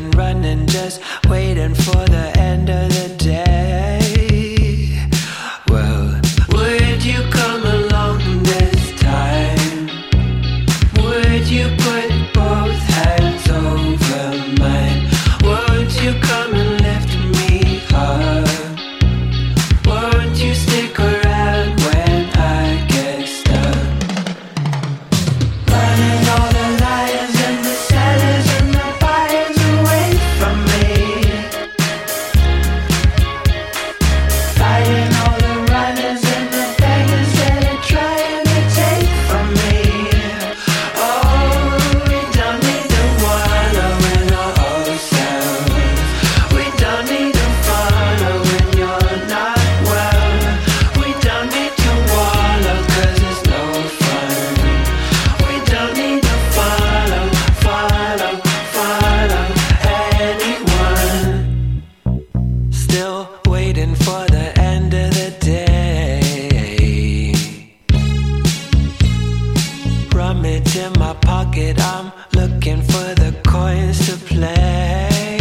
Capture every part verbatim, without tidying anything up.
been running, just waiting for the end of the day. Well, would you come along this time? Would you put both hands over mine? Won't you come and lift me up? Won't you stick around when I get stuck? Running all the liars and the sellers and the buyers away from me. Fighting all the runners and the beggars that are trying to take from me. Oh, we don't need to wallow in our old selves. We don't need to follow when you're not well. We don't need to wallow 'cause it's no fun. We don't need to follow, follow, follow anyone. Still waiting for the end of the day. Rummage in my pocket, I'm looking for the coins to play.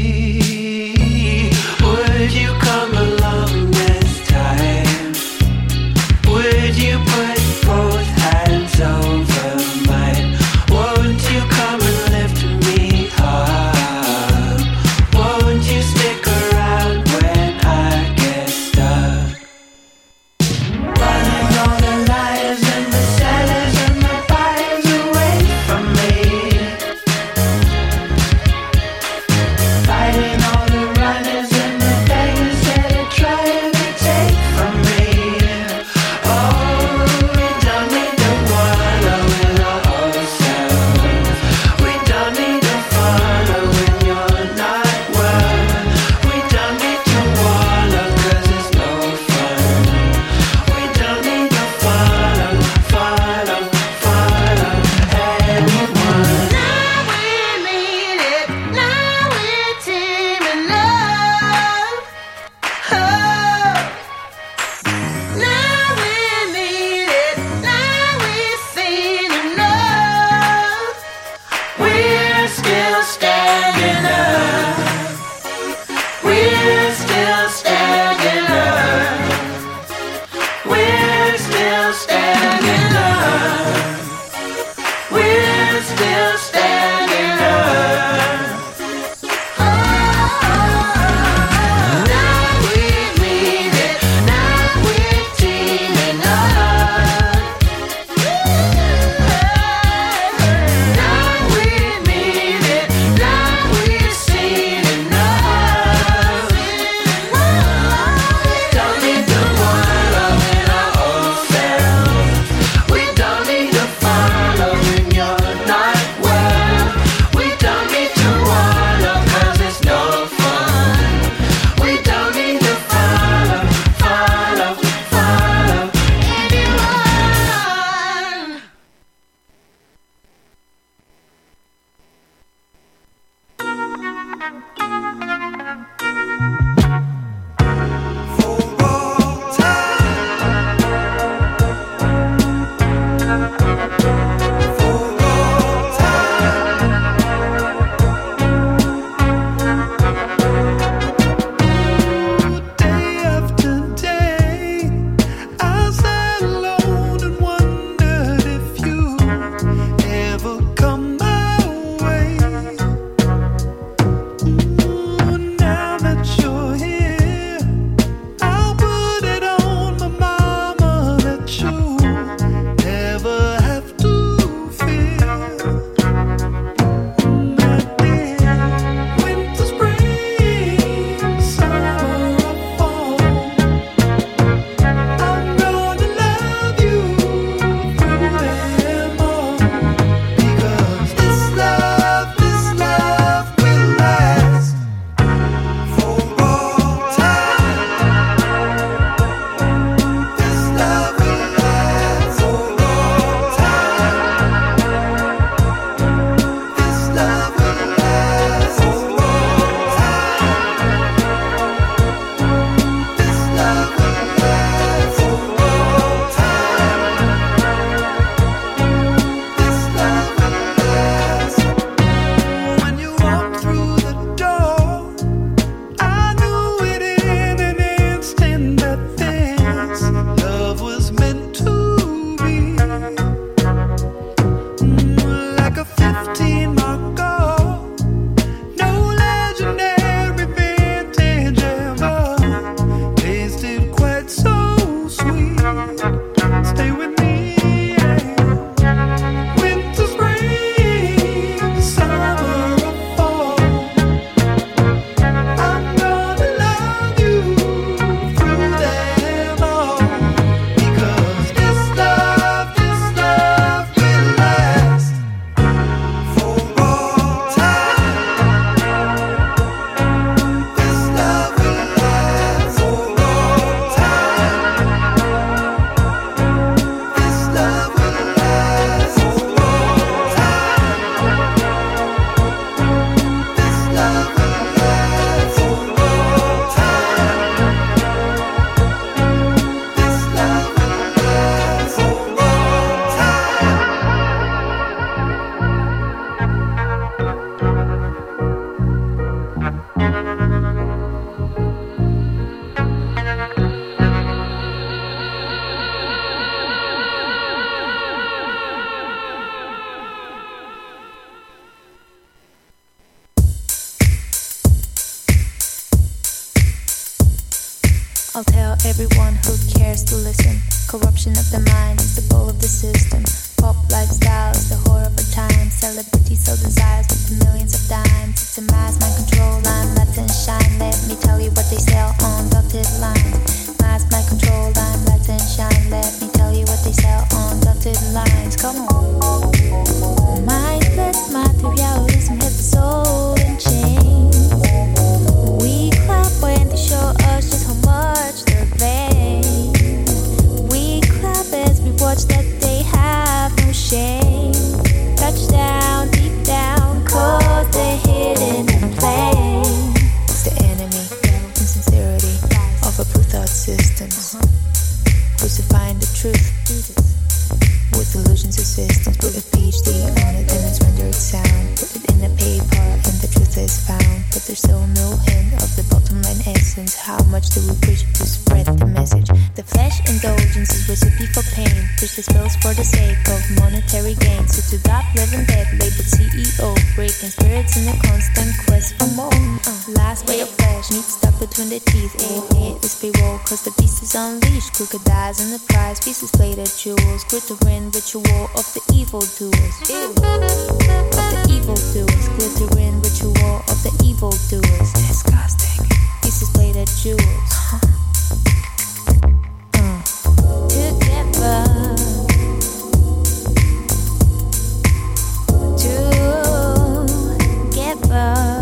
Would you come along this time? Would you put both hands over mine? Won't you come and lift me up? Won't you stick around when I get stuck? Running all the liars and the sellers and the buyers away from me. Fighting all the runners and the beggars that are trying to take from me. Oh, we don't need to wallow in our old selves. We don't need to follow when you're not well. We don't need to wallow 'cause it's no fun. We don't need to follow, follow, follow anyone. Now we need it, now we're teaming up. Oh, now we need it, now we've seen enough. We're still standing up. We're still standing up. We're still standing up. We're still standing up. Now we mean it. Now we're teaming up. Now we mean it. Now we've seen enough. Don't need to wallow in our old selves. We don't need to follow when you're not well. We don't need to wallow 'cause it's no fun. We don't need to follow, follow, follow anyone. Day after day, I sat alone and wondered if you ever come my way. I'll tell everyone who cares to listen. Corruption of the mind is the goal of the system. Pop lifestyle is the whore of our time. Celebrity so desires with the millions of dimes. It's a mass mind control, I'm let and shine. Let me tell you what they sell on dotted lines. Mass mind control, I'm let and shine. Let me tell you what they sell on dotted lines. Come on. Mindless materialism hit the soul in chains. We clap when they show us just how much they're vain. We clap as we watch that they have no shame. Touchdown, deep down, cause they're hidden in plain. It's the enemy, insincerity of our blue thought systems. Crucifying the truth with illusions of systems. Put a PhD on it and it's rendered sound. Put it in a paper and the truth is found. But there's still no hint of the bottom line essence. How much do we preach to spread the message? The flesh indulgence is recipe for pain. Push the spells for the sake of monetary gain. So to God, living dead, labeled C E O. Breaking spirits in a constant quest for more. uh, Last ray of flesh, meat stuck between the teeth. Hey, hey, let's be roll, cause the beast is unleashed. Crocodiles in the prize, pieces plated jewels. Glittering ritual of the evil doers. Ew. Of the evil doers. Glittering ritual of the evil doers. Disgusting. Pieces plated jewels. Huh. Uh. Together. Together.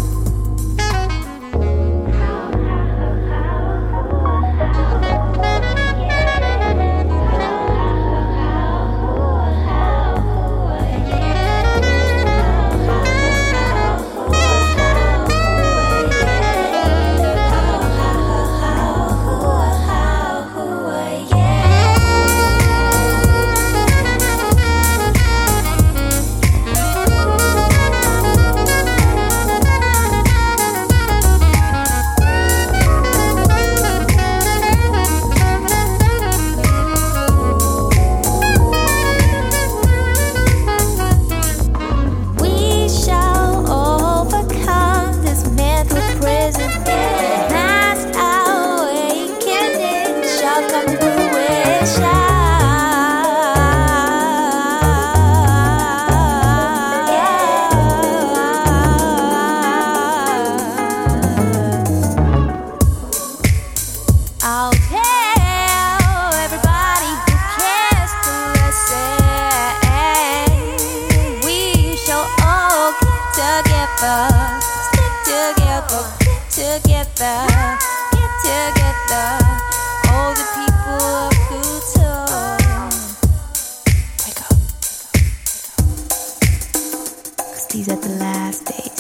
These are the last days.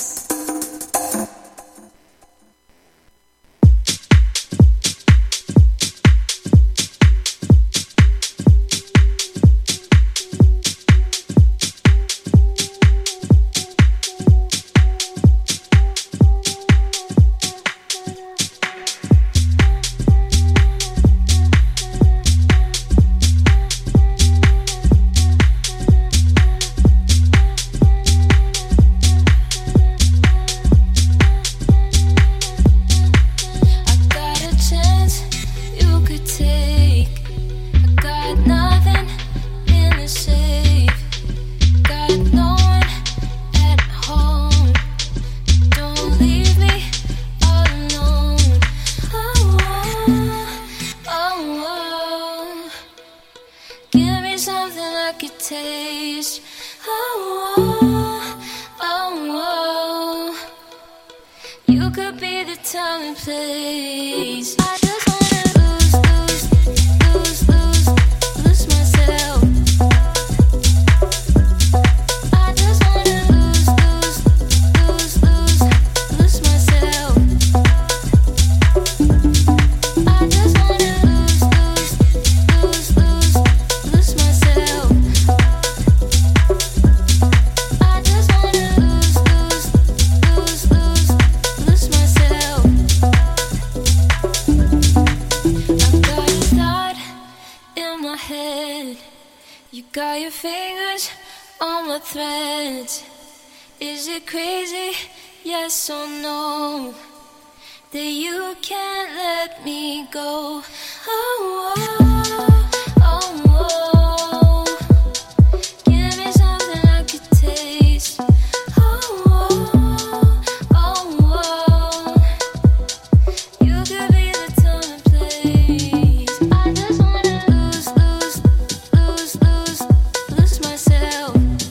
that you can't let me go. Oh, oh, oh, oh. Give me something I could taste. Oh, oh, oh, oh. You could be the time and place. I just wanna lose, lose, lose, lose, lose myself.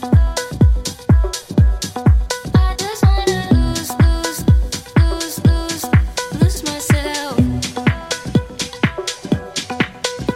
I just wanna lose, lose, lose, lose, lose myself.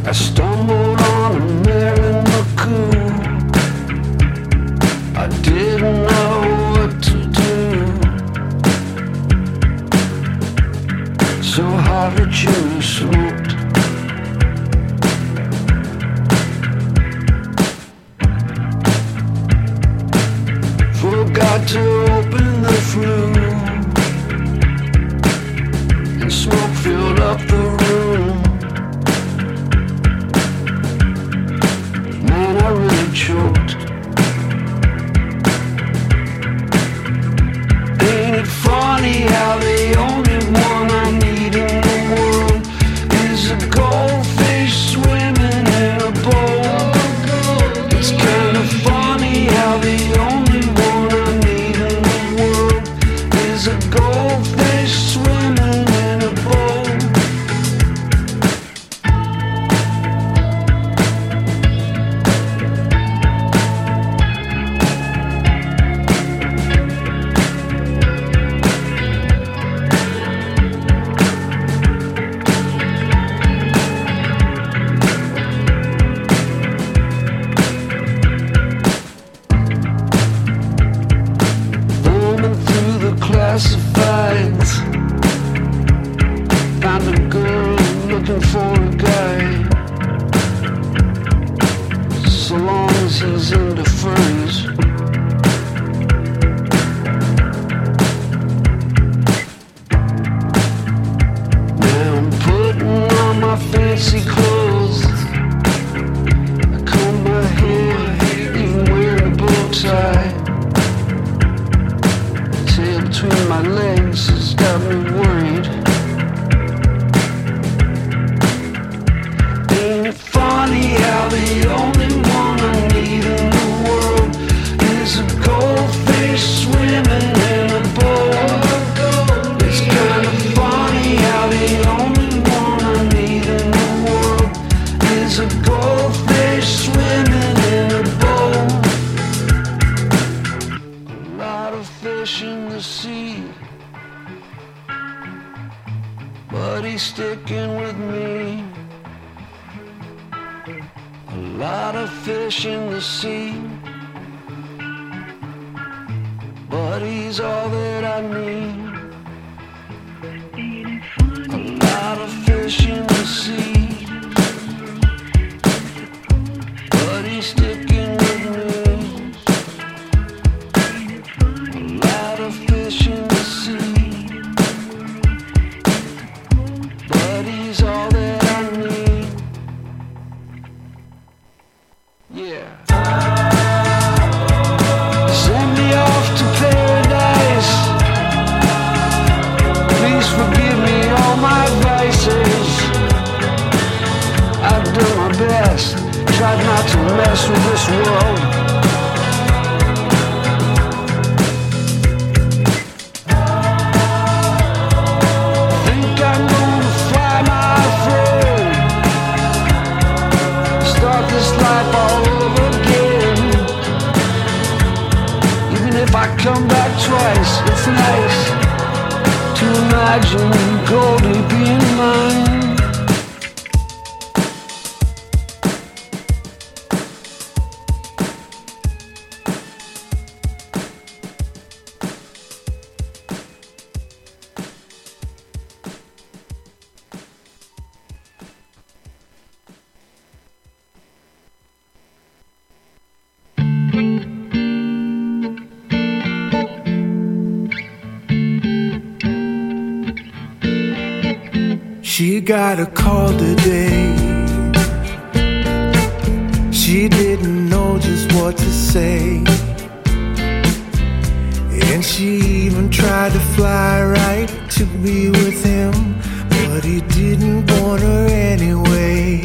I stumbled on a Marilyn McCoo. I didn't know what to do. So hard that you smoked. Forgot to open the flue, and smoke filled up the room. Man, I really choked. Ain't it funny how the only one I need in the world is a goldfish swimming in a bowl? It's kind of funny how the only one I need in the world is a goldfish swimming in a bowl. Classifieds, found a girl looking for a guy. So long as he's into furries. Now I'm putting on my fancy clothes. I comb my hair, even wearing a bow tie. Between my legs has got me worried. Ain't it funny how the only one I need in the world is a goldfish swimming in a bowl? It's kind of funny how the only one I need in the world is a goldfish swimming in a bowl. A lot of fish in the sea, but he's sticking with me. A lot of fish in the sea, but he's all that I need. A lot of fish in the sea, but he's sticking with me. A lot of fish in the sea, but he's all that I need. Yeah. Send me off to paradise. Please forgive me all my vices. I've done my best, tried not to mess with this world. Come back twice, it's nice to imagine Goldie being mine. She got a call today. She didn't know just what to say, and she even tried to fly right to be with him, but he didn't want her anyway.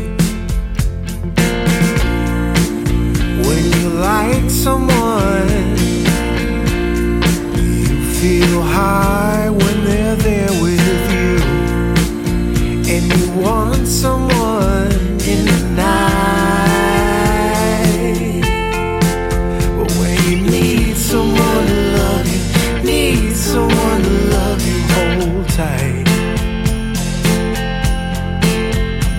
When you like someone, you feel high when they're there with you, and you want someone in the night. But when you need someone to love you, need someone to love you, hold tight.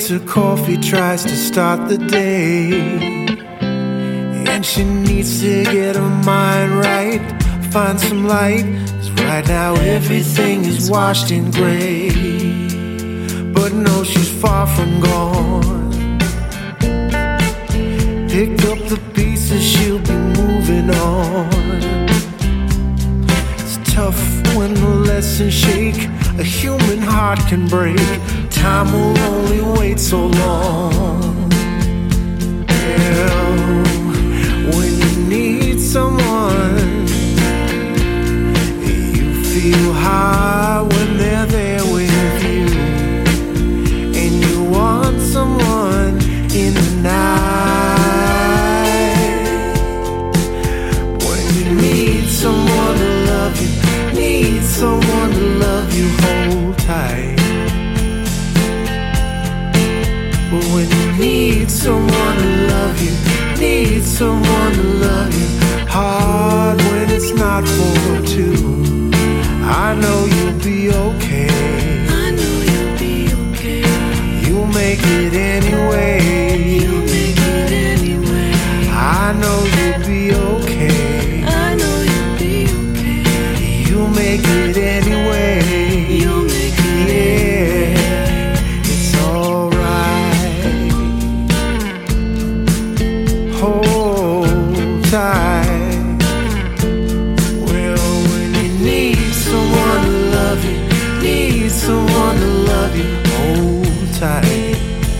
makes her coffee, tries to start the day. And she needs to get her mind right, find some light, 'cause right now everything is washed in gray. But no, she's far from gone. Pick up the pieces, she'll be moving on. It's tough when the lessons shake, a human heart can break. Time will only wait so long. Yeah, when you need someone, you feel high when they're there with you, and you want someone in the night. When you need someone to love you, need someone to love you, hold tight. But when you need someone to love you, need someone to love you, hard when it's not for two. I know you'll be okay. I know you'll be okay. You'll make it anyway. You'll make it anyway. I know you'll be okay. I know you'll be okay. You'll make it anyway. You'll make it Yeah, it's alright. Hold tight. Well, when you need someone to love you, need someone to love you, hold tight.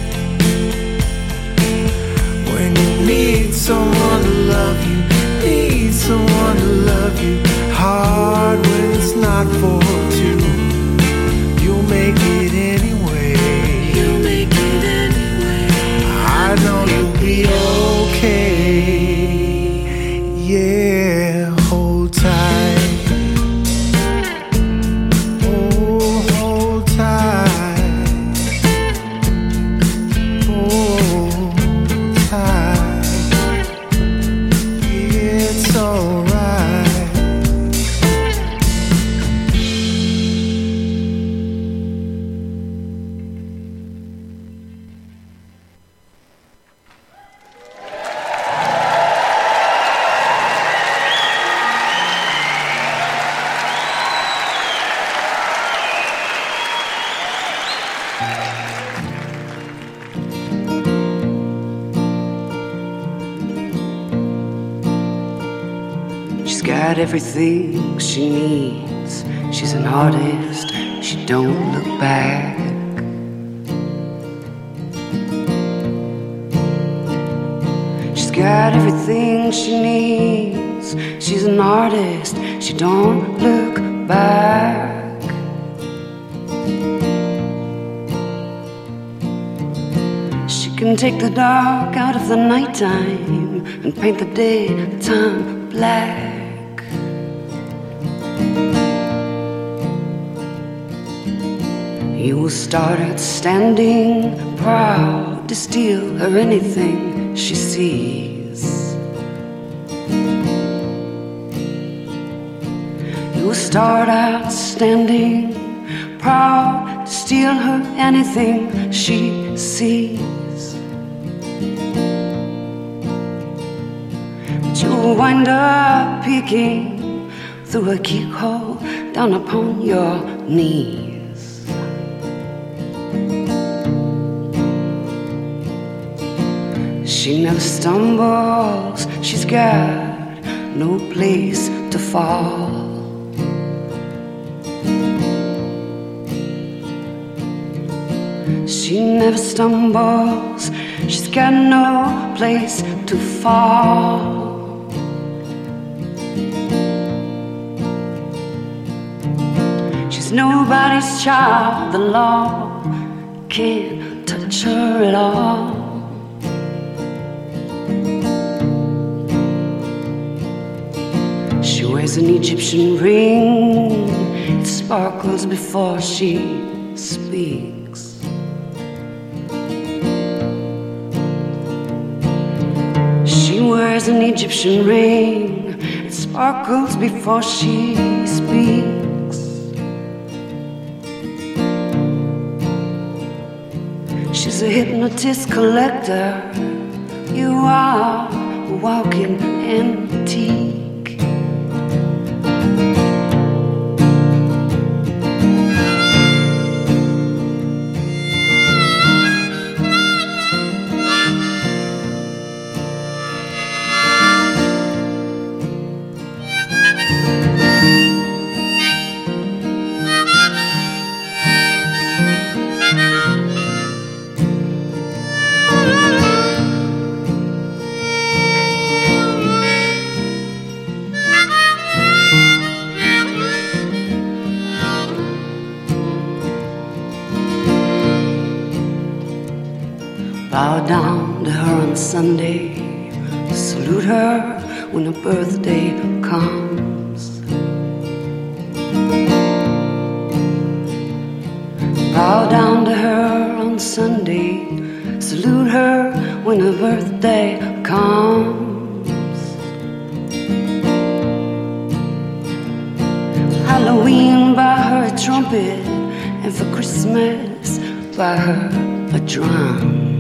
When you need someone to love you, need someone to love you, hard when it's not for two. You'll make it anyway. You'll make it anyway. I know you'll be okay. Yeah, hold tight. Oh, hold tight. Hold tight. It's alright. She's got everything she needs. She's an artist, she don't look back. She's got everything she needs. She's an artist, she don't look back. She can take the dark out of the nighttime and paint the daytime black. You will start out standing proud to steal her anything she sees. You will start out standing proud to steal her anything she sees. But you'll wind up peeking through a keyhole down upon your knees. She never stumbles, she's got no place to fall. She never stumbles, she's got no place to fall. She's nobody's child, the law can't touch her at all. She wears an Egyptian ring, it sparkles before she speaks. She wears an Egyptian ring, it sparkles before she speaks. She's a hypnotist collector. You are a walking antique. Bow down to her on Sunday, salute her when her birthday comes. Bow down to her on Sunday, salute her when her birthday comes. Halloween, buy her a trumpet, and for Christmas, buy her a drum.